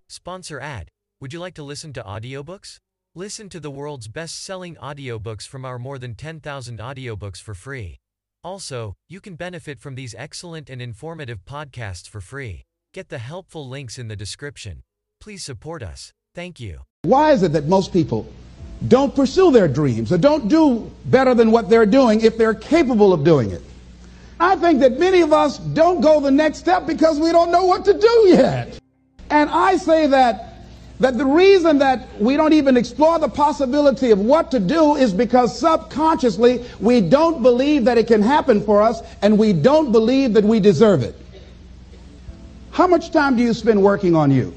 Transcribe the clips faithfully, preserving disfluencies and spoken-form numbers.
Sponsor ad. Would you like to listen to audiobooks? Listen to the world's best-selling audiobooks from our more than ten thousand audiobooks for free. Also, you can benefit from these excellent and informative podcasts for free. Get the helpful links in the description. Please support us. Thank you. Why is it that most people don't pursue their dreams or don't do better than what they're doing if they're capable of doing it? I think that many of us don't go the next step because we don't know what to do yet. And I say that that the reason that we don't even explore the possibility of what to do is because subconsciously we don't believe that it can happen for us, and we don't believe that we deserve it. How much time do you spend working on you?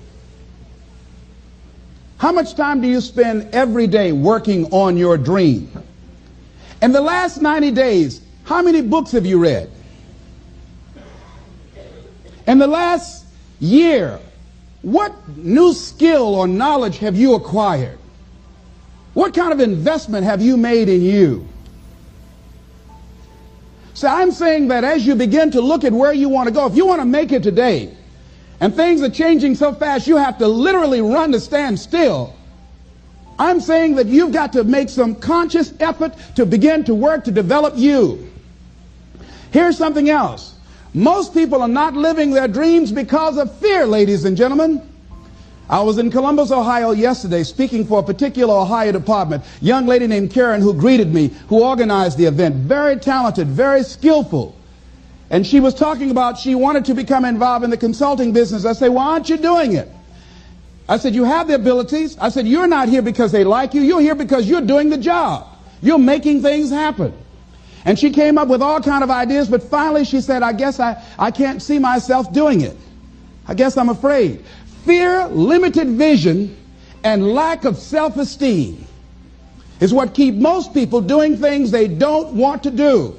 How much time do you spend every day working on your dream? In the last ninety days, how many books have you read? In the last year, what new skill or knowledge have you acquired? What kind of investment have you made in you? So I'm saying that as you begin to look at where you want to go, if you want to make it today, and things are changing so fast you have to literally run to stand still, I'm saying that you've got to make some conscious effort to begin to work to develop you. Here's something else. Most people are not living their dreams because of fear, ladies and gentlemen. I was in Columbus, Ohio yesterday speaking for a particular Ohio department. A young lady named Karen who greeted me, who organized the event. Very talented, very skillful. And she was talking about she wanted to become involved in the consulting business. I said, why aren't you doing it? I said, you have the abilities. I said, you're not here because they like you. You're here because you're doing the job. You're making things happen. And she came up with all kind of ideas, but finally she said, I guess I, I can't see myself doing it. I guess I'm afraid. Fear, limited vision, and lack of self-esteem is what keep most people doing things they don't want to do.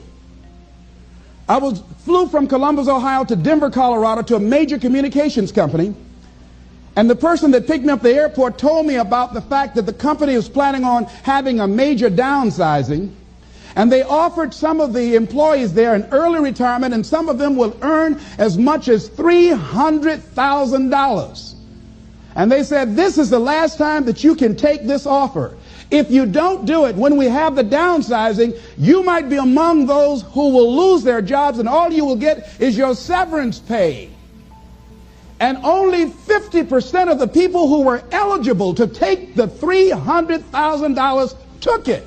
I was flew from Columbus, Ohio to Denver, Colorado to a major communications company. And the person that picked me up at the airport told me about the fact that the company was planning on having a major downsizing. And they offered some of the employees there an early retirement, and some of them will earn as much as three hundred thousand dollars. And they said, this is the last time that you can take this offer. If you don't do it, when we have the downsizing, you might be among those who will lose their jobs, and all you will get is your severance pay. And only fifty percent of the people who were eligible to take the three hundred thousand dollars took it.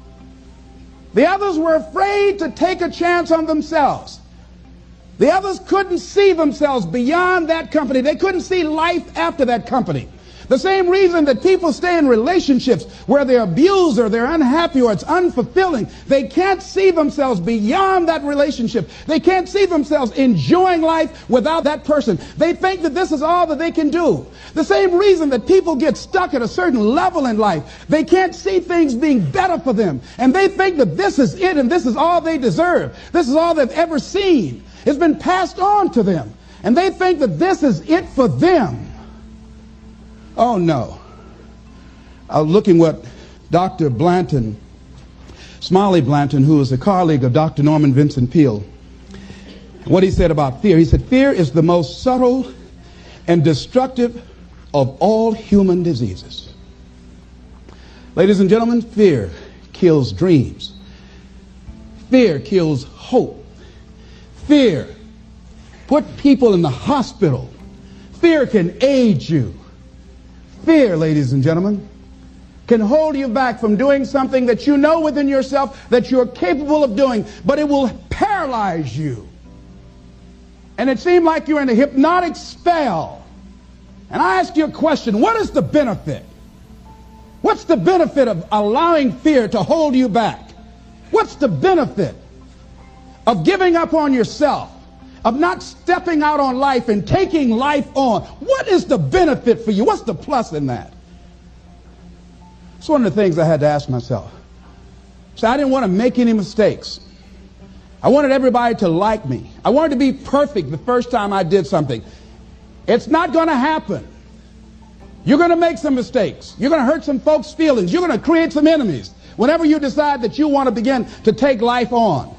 The others were afraid to take a chance on themselves. The others couldn't see themselves beyond that company. They couldn't see life after that company. The same reason that people stay in relationships where they're abused or they're unhappy or it's unfulfilling. They can't see themselves beyond that relationship. They can't see themselves enjoying life without that person. They think that this is all that they can do. The same reason that people get stuck at a certain level in life. They can't see things being better for them. And they think that this is it and this is all they deserve. This is all they've ever seen. It's been passed on to them. And they think that this is it for them. Oh, no. I was looking what Doctor Blanton, Smiley Blanton, who is a colleague of Doctor Norman Vincent Peale, what he said about fear. He said, fear is the most subtle and destructive of all human diseases. Ladies and gentlemen, fear kills dreams. Fear kills hope. Fear put people in the hospital. Fear can age you. Fear, ladies and gentlemen, can hold you back from doing something that you know within yourself that you're capable of doing, but it will paralyze you. And it seemed like you're in a hypnotic spell. And I ask you a question, what is the benefit? What's the benefit of allowing fear to hold you back? What's the benefit of giving up on yourself? Of not stepping out on life and taking life on? What is the benefit for you? What's the plus in that? It's one of the things I had to ask myself. So I didn't want to make any mistakes. I wanted everybody to like me. I wanted to be perfect the first time I did something. It's not going to happen. You're going to make some mistakes. You're going to hurt some folks' feelings. You're going to create some enemies whenever you decide that you want to begin to take life on.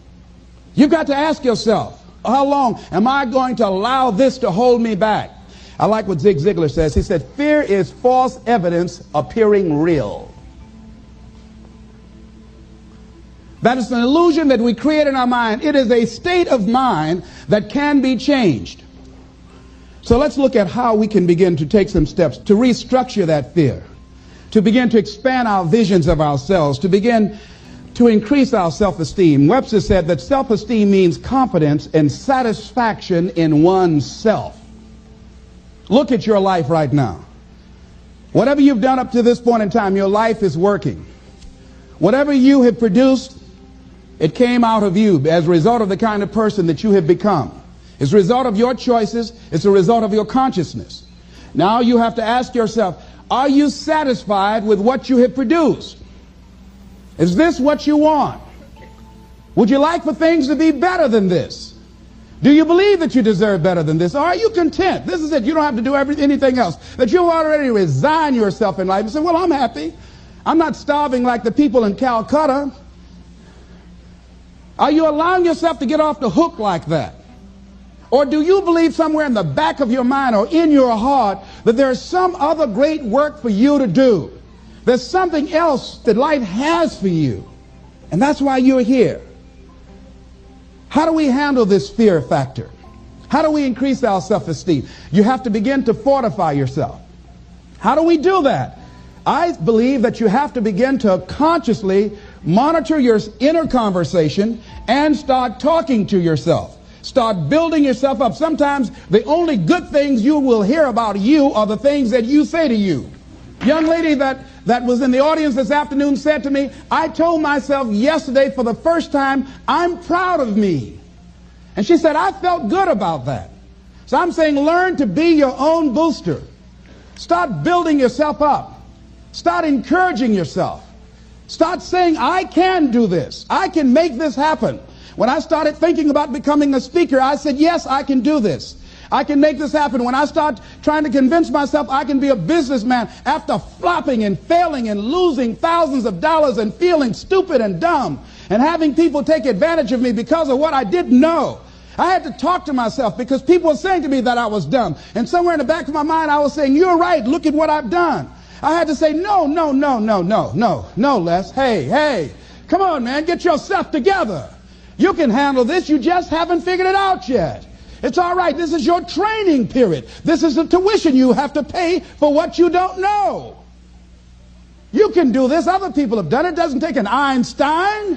You've got to ask yourself, how long am I going to allow this to hold me back? I like what Zig Ziglar says. He said, fear is false evidence appearing real. That is an illusion that we create in our mind. It is a state of mind that can be changed. So let's look at how we can begin to take some steps to restructure that fear, to begin to expand our visions of ourselves, to begin to increase our self-esteem. Webster said that self-esteem means confidence and satisfaction in oneself. Look at your life right now. Whatever you've done up to this point in time, your life is working. Whatever you have produced, it came out of you as a result of the kind of person that you have become. It's a result of your choices. It's a result of your consciousness. Now you have to ask yourself, are you satisfied with what you have produced? Is this what you want? Would you like for things to be better than this? Do you believe that you deserve better than this? Or are you content? This is it. You don't have to do every, anything else. That you've already resigned yourself in life and say, well, I'm happy. I'm not starving like the people in Calcutta. Are you allowing yourself to get off the hook like that? Or do you believe somewhere in the back of your mind or in your heart that there's some other great work for you to do? There's something else that life has for you. And that's why you're here. How do we handle this fear factor? How do we increase our self-esteem? You have to begin to fortify yourself. How do we do that? I believe that you have to begin to consciously monitor your inner conversation and start talking to yourself. Start building yourself up. Sometimes the only good things you will hear about you are the things that you say to you. Young lady that, that was in the audience this afternoon said to me, I told myself yesterday for the first time, I'm proud of me. And she said, I felt good about that. So I'm saying learn to be your own booster. Start building yourself up. Start encouraging yourself. Start saying, I can do this. I can make this happen. When I started thinking about becoming a speaker, I said, yes, I can do this. I can make this happen. When I start trying to convince myself I can be a businessman after flopping and failing and losing thousands of dollars and feeling stupid and dumb and having people take advantage of me because of what I didn't know, I had to talk to myself because people were saying to me that I was dumb. And somewhere in the back of my mind, I was saying, you're right. Look at what I've done. I had to say, no, no, no, no, no, no, no, Les. Hey, hey, come on, man, get yourself together. You can handle this. You just haven't figured it out yet. It's all right. This is your training period. This is the tuition you have to pay for what you don't know. You can do this. Other people have done it. It doesn't take an Einstein.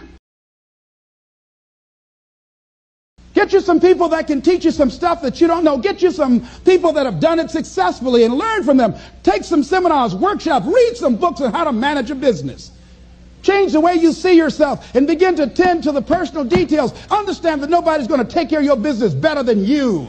Get you some people that can teach you some stuff that you don't know. Get you some people that have done it successfully and learn from them. Take some seminars, workshops, read some books on how to manage a business. Change the way you see yourself and begin to tend to the personal details. Understand that nobody's going to take care of your business better than you.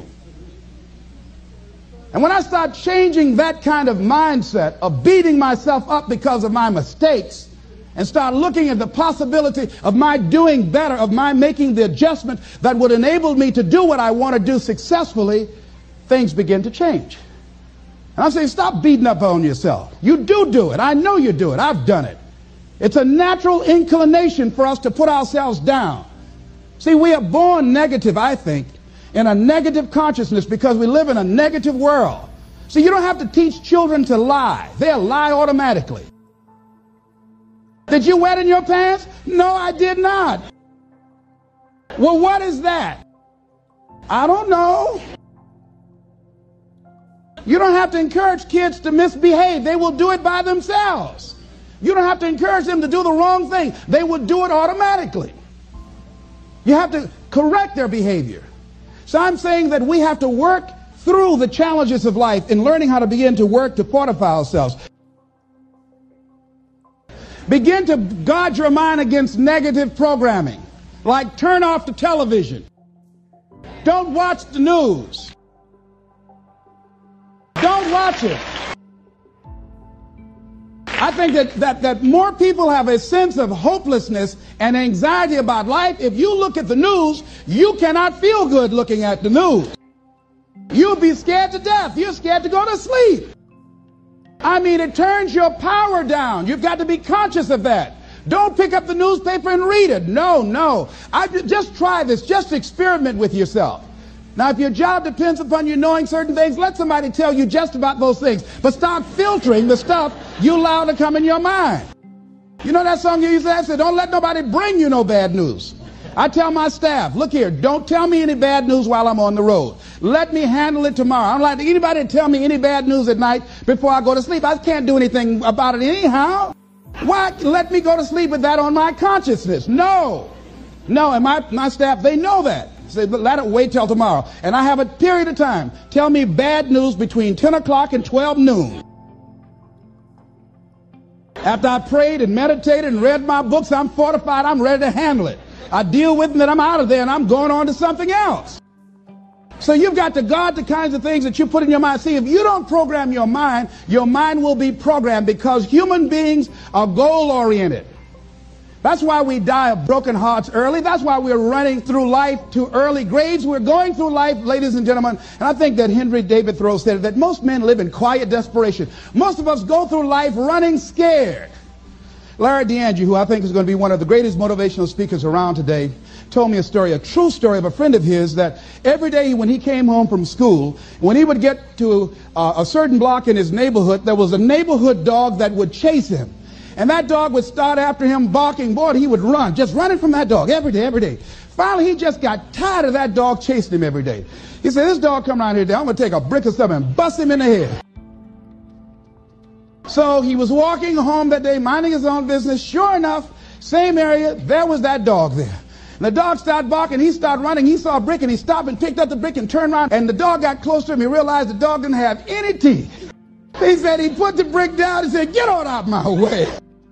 And when I start changing that kind of mindset of beating myself up because of my mistakes and start looking at the possibility of my doing better, of my making the adjustment that would enable me to do what I want to do successfully, things begin to change. And I'm saying, stop beating up on yourself. You do do it. I know you do it. I've done it. It's a natural inclination for us to put ourselves down. See, we are born negative, I think, in a negative consciousness because we live in a negative world. See, you don't have to teach children to lie. They'll lie automatically. Did you wet in your pants? No, I did not. Well, what is that? I don't know. You don't have to encourage kids to misbehave. They will do it by themselves. You don't have to encourage them to do the wrong thing. They would do it automatically. You have to correct their behavior. So I'm saying that we have to work through the challenges of life in learning how to begin to work to fortify ourselves. Begin to guard your mind against negative programming, like turn off the television. Don't watch the news. Don't watch it. I think that, that, that more people have a sense of hopelessness and anxiety about life. If you look at the news, you cannot feel good looking at the news. You'll be scared to death. You're scared to go to sleep. I mean, it turns your power down. You've got to be conscious of that. Don't pick up the newspaper and read it. No, no. I, just try this. Just experiment with yourself. Now, if your job depends upon you knowing certain things, let somebody tell you just about those things. But start filtering the stuff you allow to come in your mind. You know that song you used to have? Say, don't let nobody bring you no bad news. I tell my staff, look here, don't tell me any bad news while I'm on the road. Let me handle it tomorrow. I don't like anybody to tell me any bad news at night before I go to sleep. I can't do anything about it anyhow. Why let me go to sleep with that on my consciousness? No. No, and my, my staff, they know that. Say, let it wait till tomorrow. And I have a period of time. Tell me bad news between ten o'clock and twelve noon. After I prayed and meditated and read my books, I'm fortified, I'm ready to handle it. I deal with them, then I'm out of there and I'm going on to something else. So you've got to guard the kinds of things that you put in your mind. See, if you don't program your mind, your mind will be programmed, because human beings are goal-oriented. That's why we die of broken hearts early. That's why we're running through life to early grades. We're going through life, ladies and gentlemen, and I think that Henry David Thoreau said that most men live in quiet desperation. Most of us go through life running scared. Larry DeAndre, who I think is going to be one of the greatest motivational speakers around today, told me a story, a true story of a friend of his, that every day when he came home from school, when he would get to uh, a certain block in his neighborhood, there was a neighborhood dog that would chase him. And that dog would start after him barking. Boy, he would run, just running from that dog every day, every day. Finally, he just got tired of that dog chasing him every day. He said, this dog come around here today, I'm going to take a brick or something and bust him in the head. So he was walking home that day, minding his own business. Sure enough, same area, there was that dog there. And the dog started barking, he started running, he saw a brick and he stopped and picked up the brick and turned around, and the dog got close to him. He realized the dog didn't have any teeth. He said he put the brick down and said, get on out my way.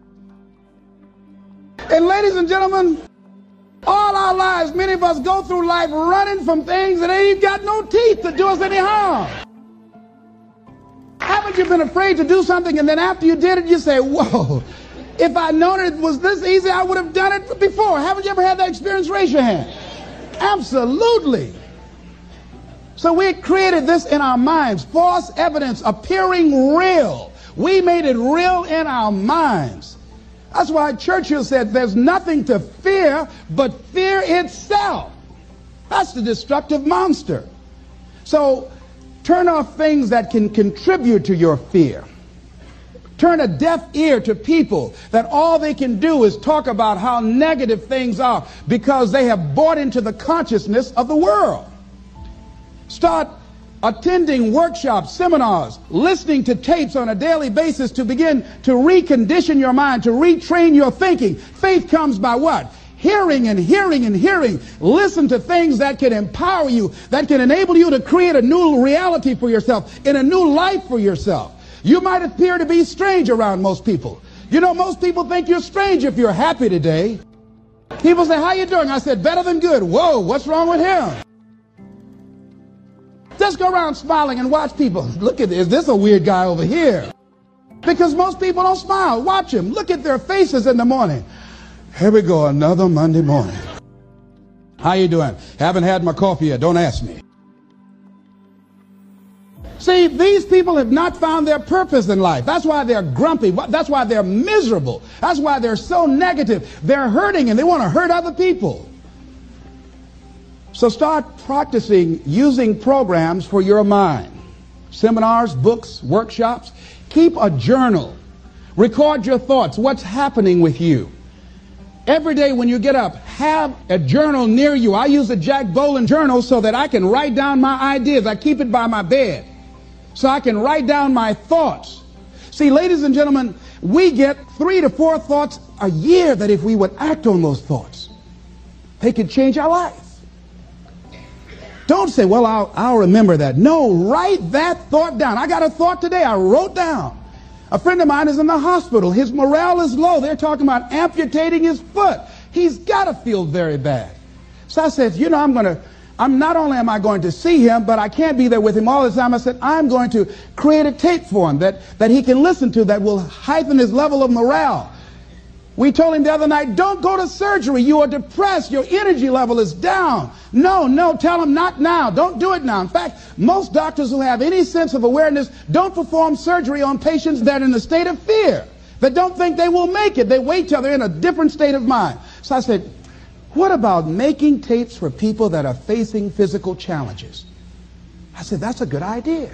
And ladies and gentlemen, all our lives, many of us go through life running from things that ain't got no teeth to do us any harm. Haven't you been afraid to do something, and then after you did it, you say, whoa, if I'd known it was this easy, I would have done it before. Haven't you ever had that experience? Raise your hand. Absolutely. So we created this in our minds, false evidence appearing real. We made it real in our minds. That's why Churchill said there's nothing to fear but fear itself. That's the destructive monster. So turn off things that can contribute to your fear. Turn a deaf ear to people that all they can do is talk about how negative things are because they have bought into the consciousness of the world. Start attending workshops, seminars, listening to tapes on a daily basis to begin to recondition your mind, to retrain your thinking. Faith comes by what? Hearing and hearing and hearing. Listen to things that can empower you, that can enable you to create a new reality for yourself, in a new life for yourself. You might appear to be strange around most people. You know, most people think you're strange if you're happy today. People say, how you doing? I said, better than good. Whoa, what's wrong with him? Just go around smiling and watch people. Look at this. Is this a weird guy over here? Because most people don't smile. Watch them. Look at their faces in the morning. Here we go, another Monday morning. How you doing? Haven't had my coffee yet. Don't ask me. See, these people have not found their purpose in life. That's why they're grumpy. That's why they're miserable. That's why they're so negative. They're hurting and they want to hurt other people. So start practicing using programs for your mind. Seminars, books, workshops. Keep a journal. Record your thoughts. What's happening with you? Every day when you get up, have a journal near you. I use a Jack Boland journal so that I can write down my ideas. I keep it by my bed so I can write down my thoughts. See, ladies and gentlemen, we get three to four thoughts a year that if we would act on those thoughts, they could change our life. Don't say, well, I'll, I'll remember that. No, write that thought down. I got a thought today I wrote down. A friend of mine is in the hospital. His morale is low. They're talking about amputating his foot. He's got to feel very bad. So I said, you know, I'm going to, I'm not only am I going to see him, but I can't be there with him all the time. I said, I'm going to create a tape for him that, that he can listen to that will heighten his level of morale. We told him the other night, don't go to surgery. You are depressed. Your energy level is down. No, no, tell him not now. Don't do it now. In fact, most doctors who have any sense of awareness don't perform surgery on patients that are in a state of fear, that don't think they will make it. They wait till they're in a different state of mind. So I said, What about making tapes for people that are facing physical challenges? I said, that's a good idea.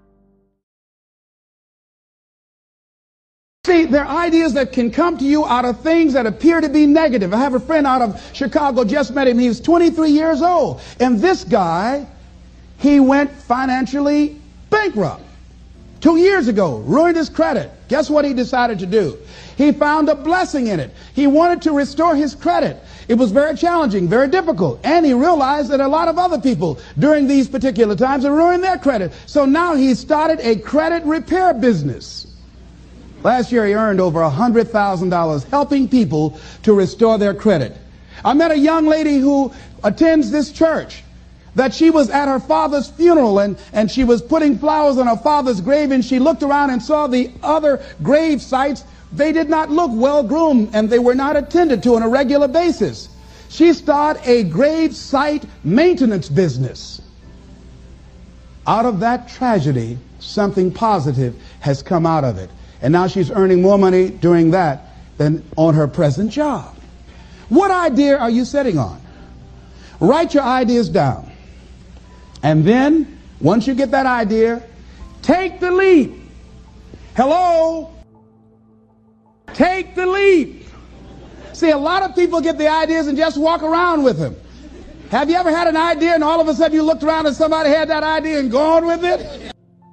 See, there are ideas that can come to you out of things that appear to be negative. I have a friend out of Chicago, just met him. He was twenty-three years old. And this guy, he went financially bankrupt. Two years ago, ruined his credit. Guess what he decided to do? He found a blessing in it. He wanted to restore his credit. It was very challenging, very difficult. And he realized that a lot of other people during these particular times had ruined their credit. So now he started a credit repair business. Last year he earned over one hundred thousand dollars helping people to restore their credit. I met a young lady who attends this church, that she was at her father's funeral and, and she was putting flowers on her father's grave, and she looked around and saw the other grave sites. They did not look well groomed and they were not attended to on a regular basis. She started a grave site maintenance business. Out of that tragedy, something positive has come out of it. And now she's earning more money doing that than on her present job. What idea are you sitting on? Write your ideas down. And then, once you get that idea, take the leap. Hello? Take the leap. See, a lot of people get the ideas and just walk around with them. Have you ever had an idea and all of a sudden you looked around and somebody had that idea and gone with it?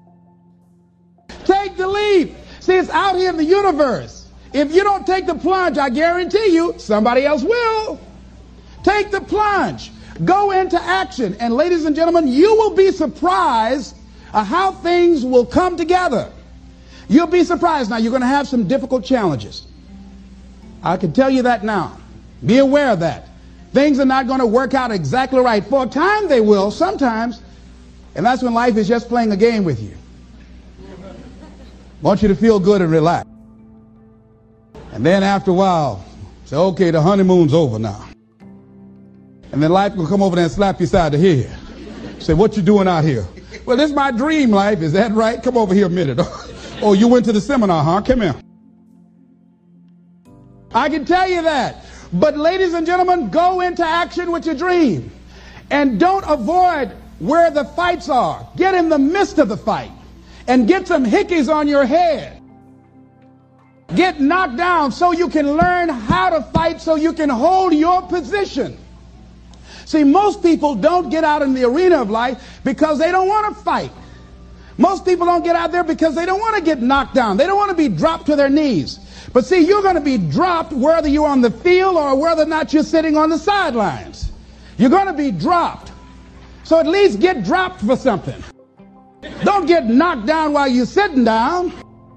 Take the leap. See, it's out here in the universe. If you don't take the plunge, I guarantee you, somebody else will. Take the plunge. Go into action. And ladies and gentlemen, you will be surprised at how things will come together. You'll be surprised. Now, you're going to have some difficult challenges. I can tell you that now. Be aware of that. Things are not going to work out exactly right. For a time they will, sometimes. And that's when life is just playing a game with you. Want you to feel good and relax. And then after a while, say, okay, the honeymoon's over now. And then life will come over there and slap you side the head. Say, what you doing out here? Well, this is my dream life. Is that right? Come over here a minute. Oh, you went to the seminar, huh? Come here. I can tell you that. But ladies and gentlemen, go into action with your dream. And don't avoid where the fights are. Get in the midst of the fight. And get some hickeys on your head. Get knocked down so you can learn how to fight, so you can hold your position. See, most people don't get out in the arena of life because they don't want to fight. Most people don't get out there because they don't want to get knocked down. They don't want to be dropped to their knees. But see, you're going to be dropped whether you're on the field or whether or not you're sitting on the sidelines. You're going to be dropped. So at least get dropped for something. Don't get knocked down while you're sitting down.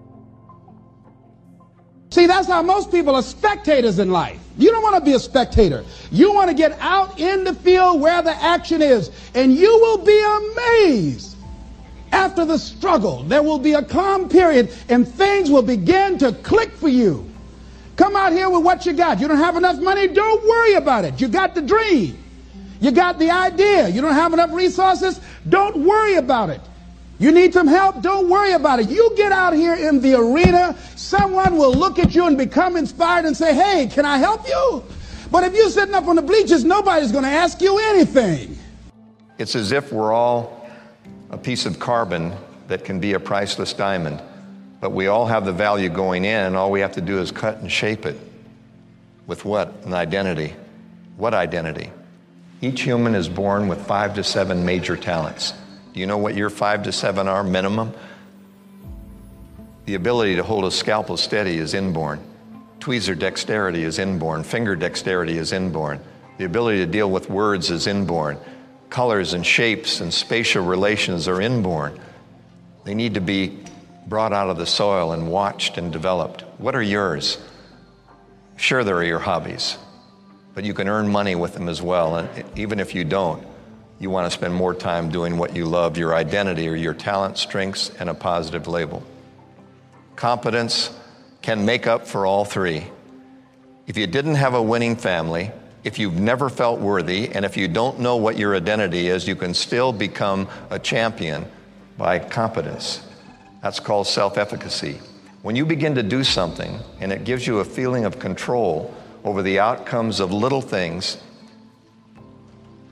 See, that's how most people are spectators in life. You don't want to be a spectator. You want to get out in the field where the action is. And you will be amazed. After the struggle, there will be a calm period and things will begin to click for you. Come out here with what you got. You don't have enough money? Don't worry about it. You got the dream. You got the idea. You don't have enough resources? Don't worry about it. You need some help? Don't worry about it. You get out here in the arena, someone will look at you and become inspired and say, hey, can I help you? But if you're sitting up on the bleachers, nobody's going to ask you anything. It's as if we're all a piece of carbon that can be a priceless diamond, but we all have the value going in, and all we have to do is cut and shape it. With what? An identity. What identity? Each human is born with five to seven major talents. Do you know what your five to seven are minimum? The ability to hold a scalpel steady is inborn. Tweezer dexterity is inborn. Finger dexterity is inborn. The ability to deal with words is inborn. Colors and shapes and spatial relations are inborn. They need to be brought out of the soil and watched and developed. What are yours? Sure, there are your hobbies, but you can earn money with them as well. And even if you don't, you want to spend more time doing what you love, your identity or your talent, strengths, and a positive label. Competence can make up for all three. If you didn't have a winning family, if you've never felt worthy, and if you don't know what your identity is, you can still become a champion by competence. That's called self-efficacy. When you begin to do something and it gives you a feeling of control over the outcomes of little things,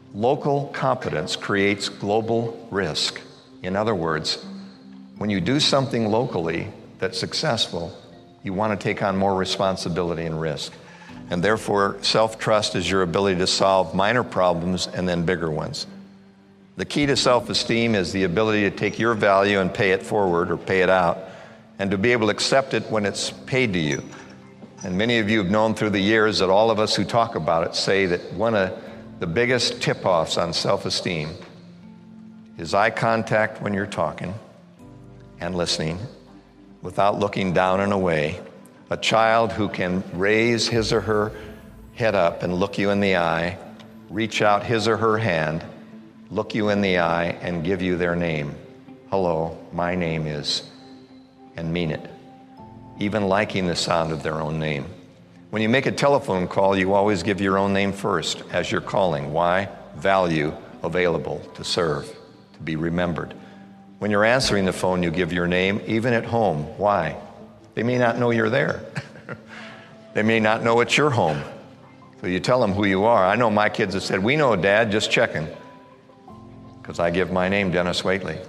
Local competence creates global risk. In other words, when you do something locally that's successful, you want to take on more responsibility and risk. And therefore, self-trust is your ability to solve minor problems and then bigger ones. The key to self-esteem is the ability to take your value and pay it forward or pay it out, and to be able to accept it when it's paid to you. And many of you have known through the years that all of us who talk about it say that one of the biggest tip-offs on self-esteem is eye contact when you're talking and listening without looking down and away. A child who can raise his or her head up and look you in the eye, reach out his or her hand, look you in the eye, and give you their name. Hello, my name is, and mean it. Even liking the sound of their own name. When you make a telephone call, you always give your own name first as you're calling. Why? Value available to serve, to be remembered. When you're answering the phone, you give your name, even at home. Why? They may not know you're there. They may not know it's your home. So you tell them who you are. I know my kids have said, "We know, Dad, just checking." Because I give my name, Dennis Waitley.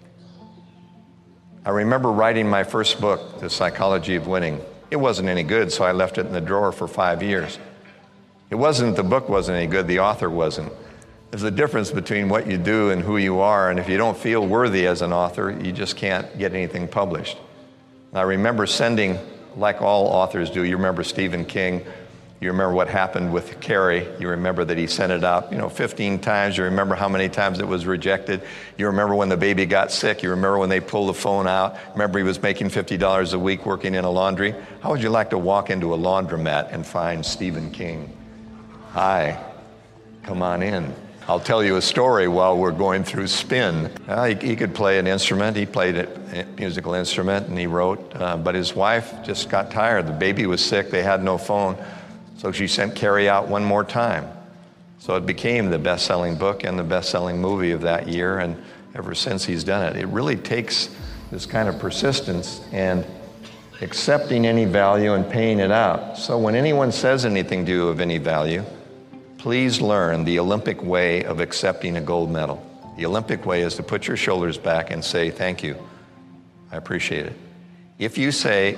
I remember writing my first book, The Psychology of Winning. It wasn't any good, so I left it in the drawer for five years. It wasn't the book wasn't any good, the author wasn't. There's a difference between what you do and who you are, and if you don't feel worthy as an author, you just can't get anything published. And I remember sending, like all authors do, you remember Stephen King, you remember what happened with Carrie, you remember that he sent it out, you know, fifteen times, you remember how many times it was rejected, you remember when the baby got sick, you remember when they pulled the phone out, remember he was making fifty dollars a week working in a laundry. How would you like to walk into a laundromat and find Stephen King? Hi, come on in. I'll tell you a story while we're going through Spin. Uh, he, he could play an instrument. He played a musical instrument and he wrote, uh, but his wife just got tired. The baby was sick. They had no phone. So she sent Carrie out one more time. So it became the best-selling book and the best-selling movie of that year, and ever since he's done it. It really takes this kind of persistence and accepting any value and paying it out. So when anyone says anything to you of any value, please learn the Olympic way of accepting a gold medal. The Olympic way is to put your shoulders back and say, "Thank you, I appreciate it." If you say,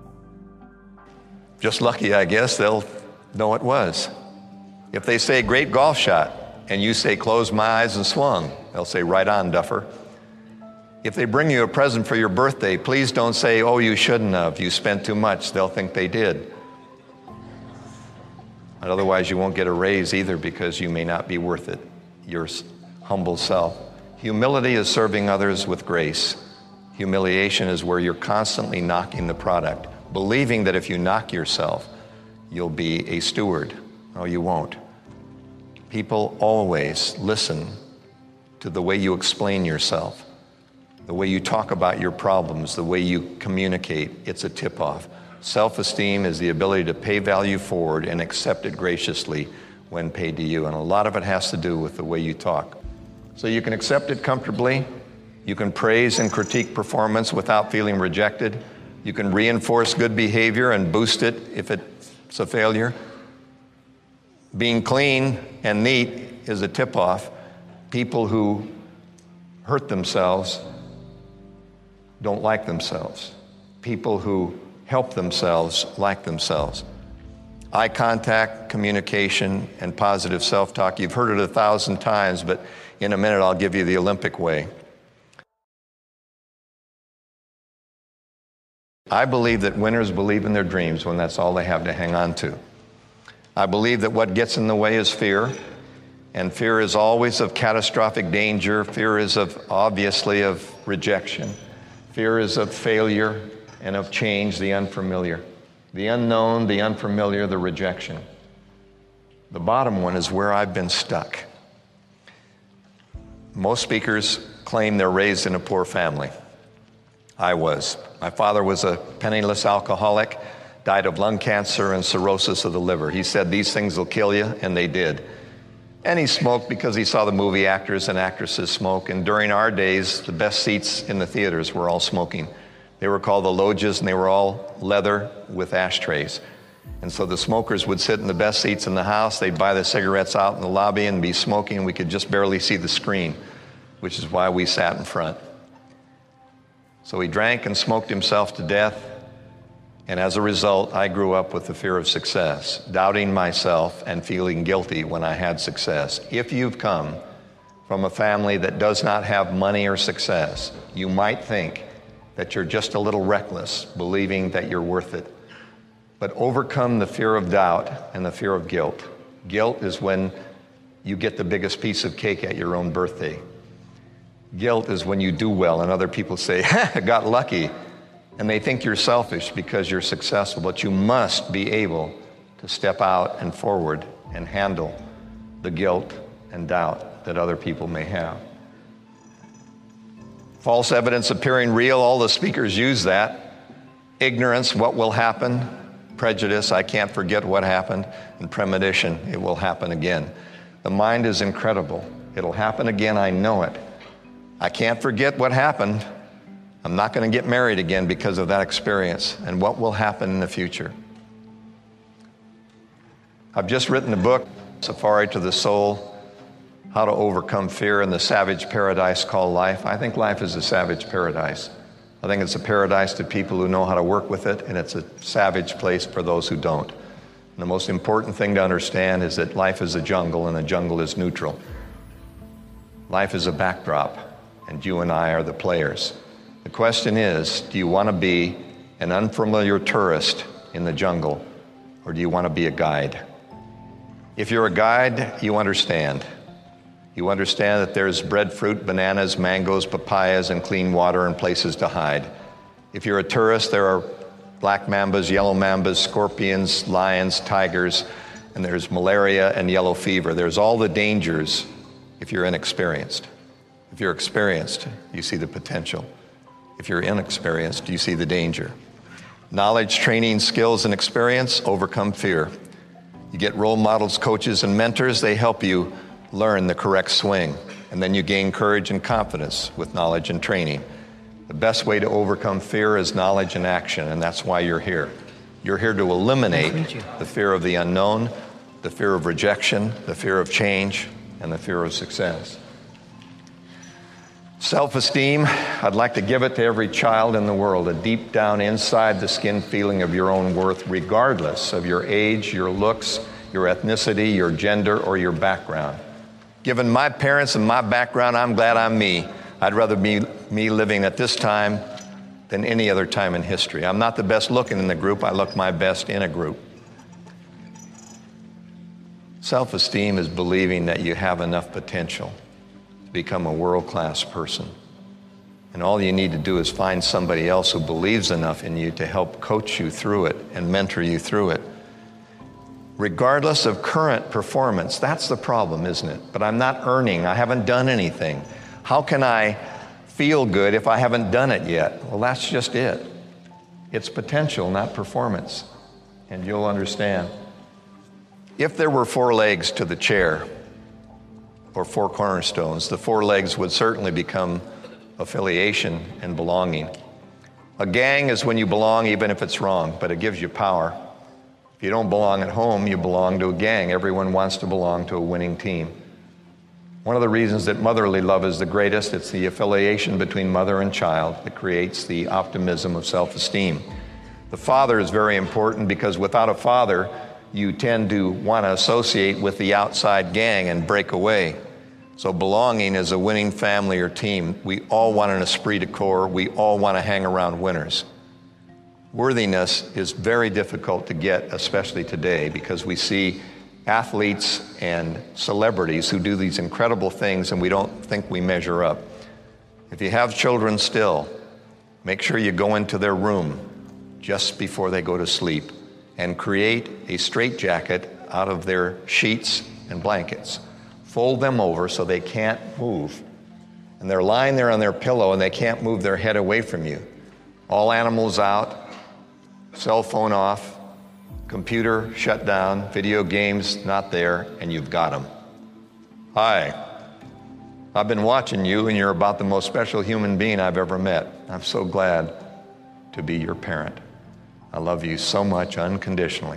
"Just lucky, I guess," they'll know it was. If they say, "Great golf shot," and you say, "Closed my eyes and swung," they'll say, "Right on, Duffer." If they bring you a present for your birthday, please don't say, "Oh, you shouldn't have, you spent too much." They'll think they did. And otherwise, you won't get a raise either, because you may not be worth it, your humble self. Humility is serving others with grace. Humiliation is where you're constantly knocking the product, believing that if you knock yourself, you'll be a steward. No, you won't. People always listen to the way you explain yourself, the way you talk about your problems, the way you communicate. It's a tip-off. Self-esteem is the ability to pay value forward and accept it graciously when paid to you. And a lot of it has to do with the way you talk. So you can accept it comfortably. You can praise and critique performance without feeling rejected. You can reinforce good behavior and boost it if it's a failure. Being clean and neat is a tip-off. People who hurt themselves don't like themselves. People who help themselves like themselves. Eye contact, communication, and positive self-talk. You've heard it a thousand times, but in a minute I'll give you the Olympic way. I believe that winners believe in their dreams when that's all they have to hang on to. I believe that what gets in the way is fear, and fear is always of catastrophic danger. Fear is of, obviously, of rejection. Fear is of failure and of change, the unfamiliar. The unknown, the unfamiliar, the rejection. The bottom one is where I've been stuck. Most speakers claim they're raised in a poor family. I was. My father was a penniless alcoholic, died of lung cancer and cirrhosis of the liver. He said, "These things will kill you," and they did. And he smoked because he saw the movie actors and actresses smoke. And during our days, the best seats in the theaters were all smoking. They were called the loggias, and they were all leather with ashtrays. And so the smokers would sit in the best seats in the house. They'd buy the cigarettes out in the lobby and be smoking. We could just barely see the screen, which is why we sat in front. So he drank and smoked himself to death. And as a result, I grew up with the fear of success, doubting myself and feeling guilty when I had success. If you've come from a family that does not have money or success, you might think that you're just a little reckless, believing that you're worth it. But overcome the fear of doubt and the fear of guilt. Guilt is when you get the biggest piece of cake at your own birthday. Guilt is when you do well and other people say, I got lucky. And they think you're selfish because you're successful, but you must be able to step out and forward and handle the guilt and doubt that other people may have. False evidence appearing real, all the speakers use that. Ignorance, what will happen? Prejudice, I can't forget what happened. And premonition, it will happen again. The mind is incredible. It'll happen again, I know it. I can't forget what happened. I'm not going to get married again because of that experience. And what will happen in the future? I've just written a book, Safari to the Soul, How to Overcome Fear in the Savage Paradise Called Life. I think life is a savage paradise. I think it's a paradise to people who know how to work with it, and it's a savage place for those who don't. And the most important thing to understand is that life is a jungle, and a jungle is neutral. Life is a backdrop, and you and I are the players. The question is, do you want to be an unfamiliar tourist in the jungle, or do you want to be a guide? If you're a guide, you understand. You understand that there's breadfruit, bananas, mangoes, papayas, and clean water and places to hide. If you're a tourist, there are black mambas, yellow mambas, scorpions, lions, tigers, and there's malaria and yellow fever. There's all the dangers if you're inexperienced. If you're experienced, you see the potential. If you're inexperienced, you see the danger. Knowledge, training, skills, and experience overcome fear. You get role models, coaches, and mentors. They help you learn the correct swing, and then you gain courage and confidence with knowledge and training. The best way to overcome fear is knowledge and action, and that's why you're here. You're here to eliminate the fear of the unknown, the fear of rejection, the fear of change, and the fear of success. Self-esteem, I'd like to give it to every child in the world, a deep down inside the skin feeling of your own worth, regardless of your age, your looks, your ethnicity, your gender, or your background. Given my parents and my background, I'm glad I'm me. I'd rather be me living at this time than any other time in history. I'm not the best looking in the group. I look my best in a group. Self-esteem is believing that you have enough potential to become a world-class person. And all you need to do is find somebody else who believes enough in you to help coach you through it and mentor you through it. Regardless of current performance, that's the problem, isn't it? But I'm not earning, I haven't done anything. How can I feel good if I haven't done it yet? Well, that's just it. It's potential, not performance. And you'll understand. If there were four legs to the chair, or four cornerstones, the four legs would certainly become affiliation and belonging. A gang is when you belong even if it's wrong, but it gives you power. If you don't belong at home, you belong to a gang. Everyone wants to belong to a winning team. One of the reasons that motherly love is the greatest, it's the affiliation between mother and child that creates the optimism of self-esteem. The father is very important because without a father, you tend to want to associate with the outside gang and break away. So belonging is a winning family or team. We all want an esprit de corps. We all want to hang around winners. Worthiness is very difficult to get, especially today, because we see athletes and celebrities who do these incredible things and we don't think we measure up. If you have children still, make sure you go into their room just before they go to sleep and create a straitjacket out of their sheets and blankets. Fold them over so they can't move. And they're lying there on their pillow and they can't move their head away from you. All animals out. Cell phone off, computer shut down, video games not there, and you've got them. Hi, I've been watching you and you're about the most special human being I've ever met. I'm so glad to be your parent. I love you so much unconditionally.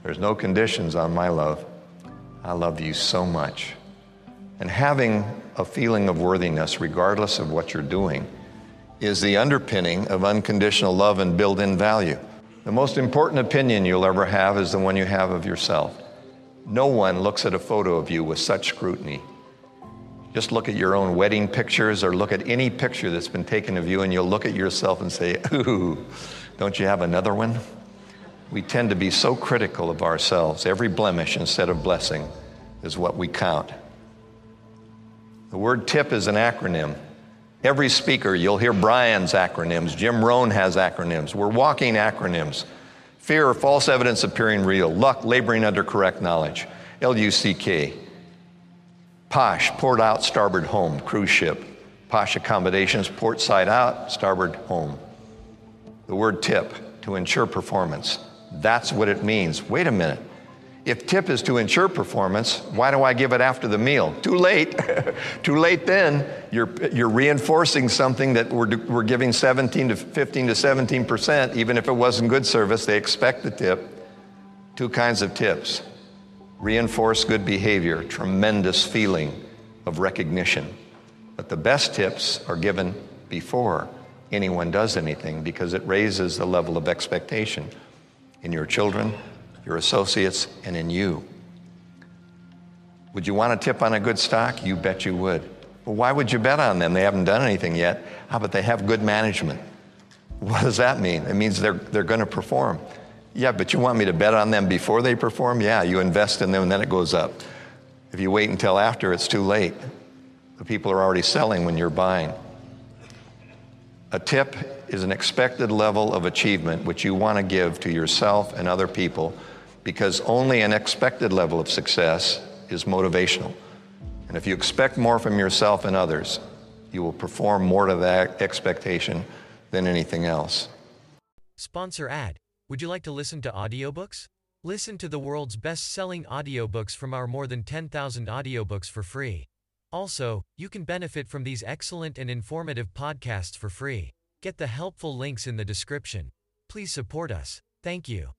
There's no conditions on my love. I love you so much. And having a feeling of worthiness, regardless of what you're doing, is the underpinning of unconditional love and built-in value. The most important opinion you'll ever have is the one you have of yourself. No one looks at a photo of you with such scrutiny. Just look at your own wedding pictures or look at any picture that's been taken of you and you'll look at yourself and say, ooh, don't you have another one? We tend to be so critical of ourselves. Every blemish instead of blessing is what we count. The word TIP is an acronym. Every speaker, you'll hear Brian's acronyms. Jim Rohn has acronyms. We're walking acronyms. Fear, false evidence appearing real. Luck, laboring under correct knowledge. L U C K. Posh, port out, starboard home, cruise ship. Posh accommodations, port side out, starboard home. The word TIP, to ensure performance. That's what it means. Wait a minute. If TIP is to ensure performance, why do I give it after the meal? Too late. Too late then. You're, you're reinforcing something that we're, we're giving seventeen to fifteen to seventeen percent. Even if it wasn't good service, they expect the tip. Two kinds of tips. Reinforce good behavior, tremendous feeling of recognition. But the best tips are given before anyone does anything because it raises the level of expectation in your children, your associates, and in you. Would you want a tip on a good stock? You bet you would. Well, why would you bet on them? They haven't done anything yet. How about they have good management? What does that mean? It means they're, they're going to perform. Yeah, but you want me to bet on them before they perform? Yeah, you invest in them and then it goes up. If you wait until after, it's too late. The people are already selling when you're buying. A tip is an expected level of achievement which you want to give to yourself and other people because only an expected level of success is motivational. And if you expect more from yourself and others, you will perform more to that expectation than anything else. Sponsor ad. Would you like to listen to audiobooks? Listen to the world's best-selling audiobooks from our more than ten thousand audiobooks for free. Also, you can benefit from these excellent and informative podcasts for free. Get the helpful links in the description. Please support us. Thank you.